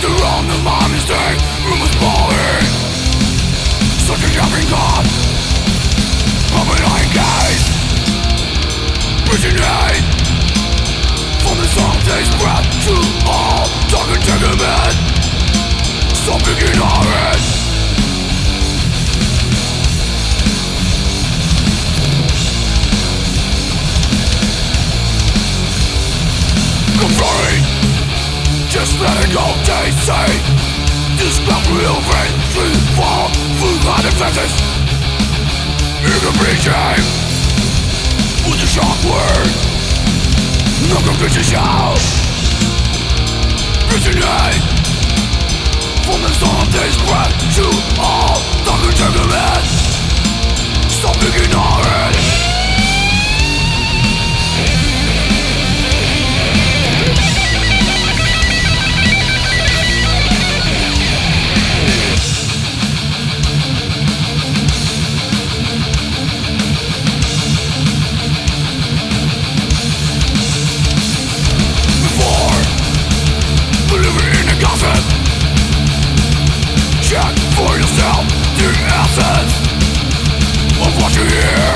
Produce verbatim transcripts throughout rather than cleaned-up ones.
around the mind mistake, room is falling. Such a jumping God, open eye gaze, visionary. From the song takes breath to all dark entanglement, something ignorant. Confronting, just letting go, they say. This cloud will rain, free fall, full of defenses. In the breaching, with a sharp word, no conclusion shall resonate. From the sun of day's breath to all dark entanglement, something ignorant. Check for yourself the essence of what you hear.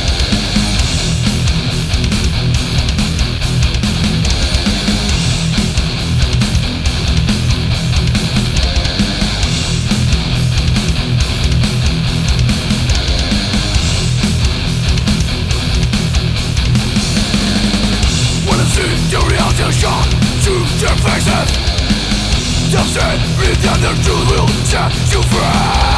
When it seems the reality shock to their faces, they'll say, read that the truth will set you free.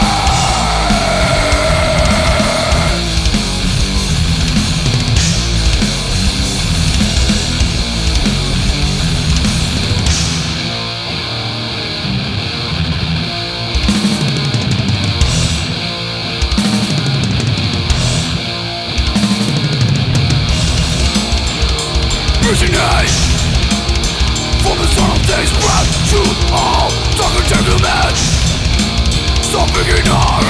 Resonate. From the sun of day's breath to all dark entanglement, something ignorant.